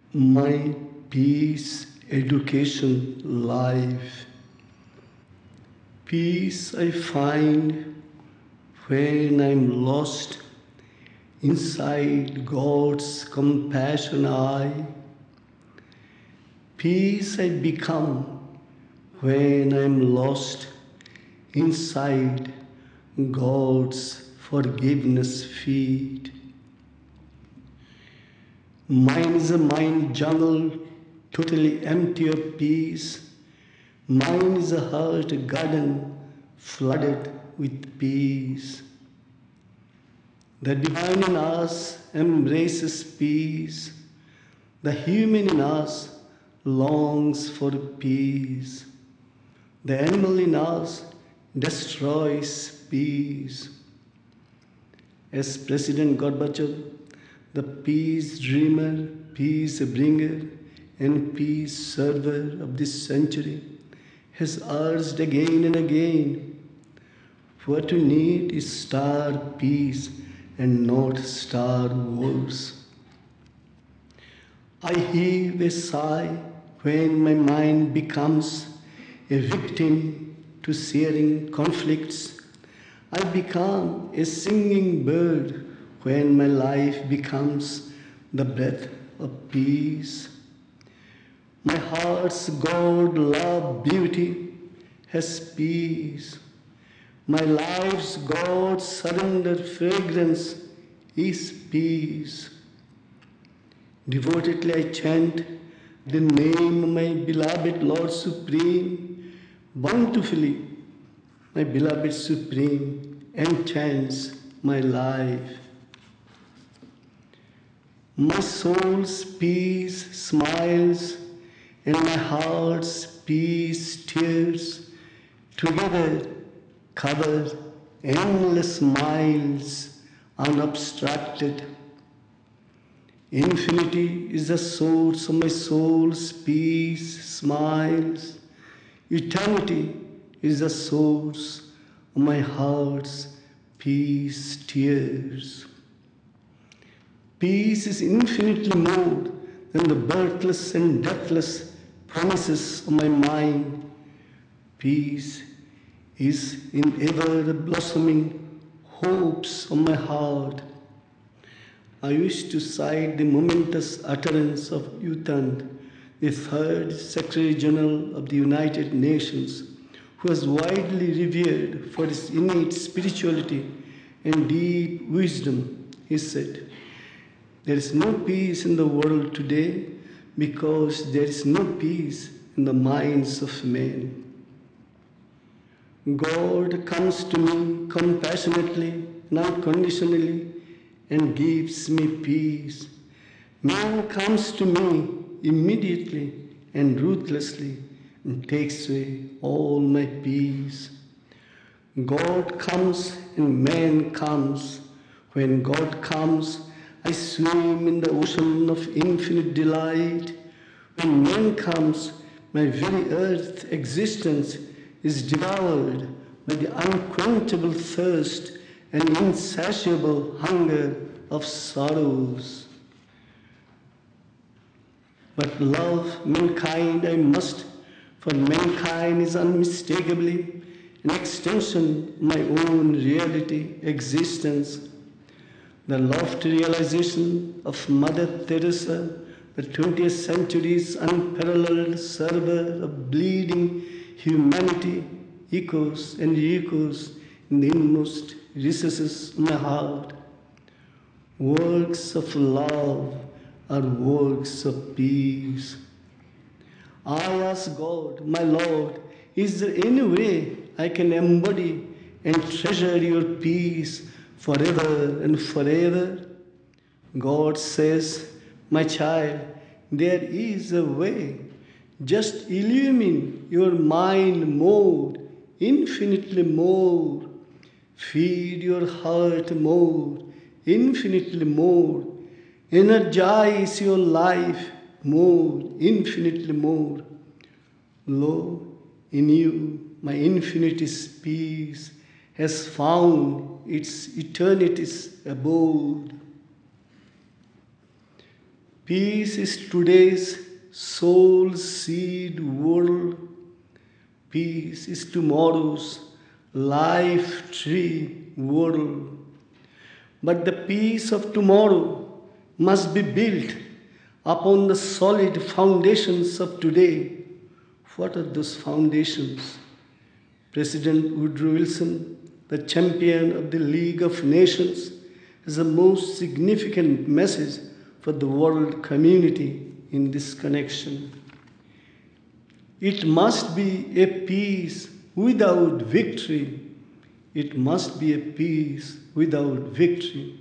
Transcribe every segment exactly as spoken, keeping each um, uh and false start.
My peace, education, life. Peace I find when I'm lost inside God's compassion eye. Peace I become when I'm lost inside God's forgiveness feet. Mine is a mind jungle, totally empty of peace. Mine is a heart garden flooded with peace. The divine in us embraces peace. The human in us longs for peace. The animal in us destroys peace. As President Gorbachev, the peace dreamer, peace bringer, and peace server of this century, has urged again and again, what you need is star peace and not star wars. I heave a sigh when my mind becomes a victim to searing conflicts. I become a singing bird when my life becomes the breath of peace. My heart's God, love, beauty has peace. My life's God, surrender, fragrance is peace. Devotedly I chant the name of my beloved Lord Supreme. Bountifully, my beloved Supreme enchants my life. My soul's peace smiles and my heart's peace tears together cover endless miles unobstructed. Infinity is the source of my soul's peace smiles. Eternity is the source of my heart's peace tears. Peace is infinitely more than the birthless and deathless promises of my mind. Peace is in ever blossoming hopes of my heart. I wish to cite the momentous utterance of U Thant, the third Secretary General of the United Nations, who was widely revered for his innate spirituality and deep wisdom. He said, "There is no peace in the world today because there is no peace in the minds of men." God comes to me compassionately and unconditionally and gives me peace. Man comes to me immediately and ruthlessly and takes away all my peace. God comes and man comes. When God comes, I swim in the ocean of infinite delight. When man comes, my very earth existence is devoured by the unquenchable thirst and insatiable hunger of sorrows. But love mankind I must, for mankind is unmistakably an extension of my own reality, existence. The lofty realization of Mother Teresa, the twentieth century's unparalleled server of bleeding humanity, echoes and echoes in the inmost recesses of my heart. Works of love are works of peace. I ask God, my Lord, is there any way I can embody and treasure your peace forever and forever? God says, my child, there is a way. Just illumine your mind more, infinitely more. Feed your heart more, infinitely more. Energize your life more, infinitely more. Lo, in you, my infinite peace has found its eternity's abode. Peace is today's soul seed world. Peace is tomorrow's life tree world. But the peace of tomorrow must be built upon the solid foundations of today. What are those foundations? President Woodrow Wilson, the champion of the League of Nations, has the most significant message for the world community in this connection. It must be a peace without victory. It must be a peace without victory.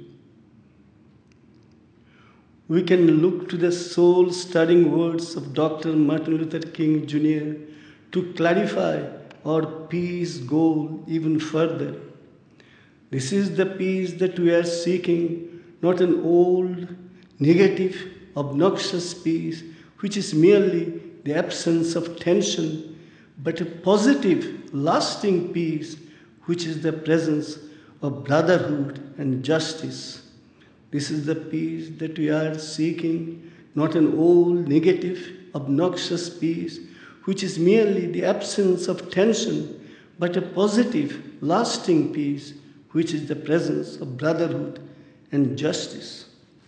We can look to the soul-stirring words of Doctor Martin Luther King Junior to clarify our peace goal even further. This is the peace that we are seeking, not an old, negative, obnoxious peace, which is merely the absence of tension, but a positive, lasting peace, which is the presence of brotherhood and justice. This is the peace that we are seeking, not an old, negative, obnoxious peace, which is merely the absence of tension, but a positive, lasting peace, which is the presence of brotherhood and justice.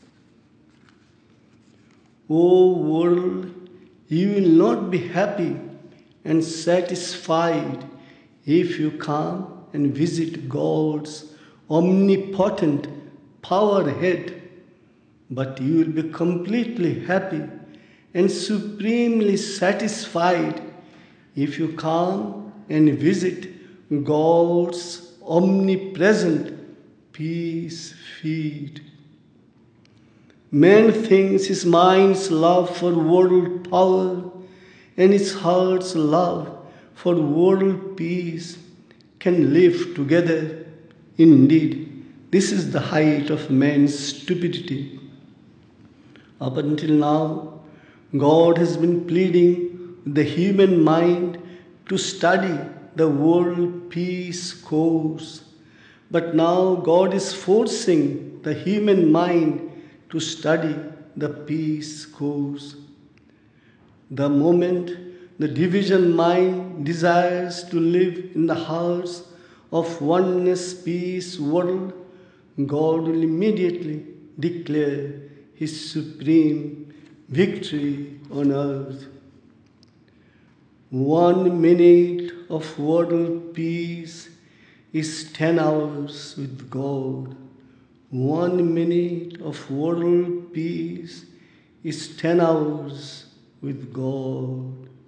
O world, you will not be happy and satisfied if you come and visit God's omnipotent power head, but you will be completely happy and supremely satisfied if you come and visit God's omnipresent peace feed. Man thinks his mind's love for world power and his heart's love for world peace can live together. Indeed, this is the height of man's stupidity. Up until now, God has been pleading with the human mind to study the world peace course. But now God is forcing the human mind to study the peace course. The moment the division mind desires to live in the hearts of oneness peace world, God will immediately declare His supreme victory on earth. One minute of world peace is ten hours with God. One minute of world peace is ten hours with God.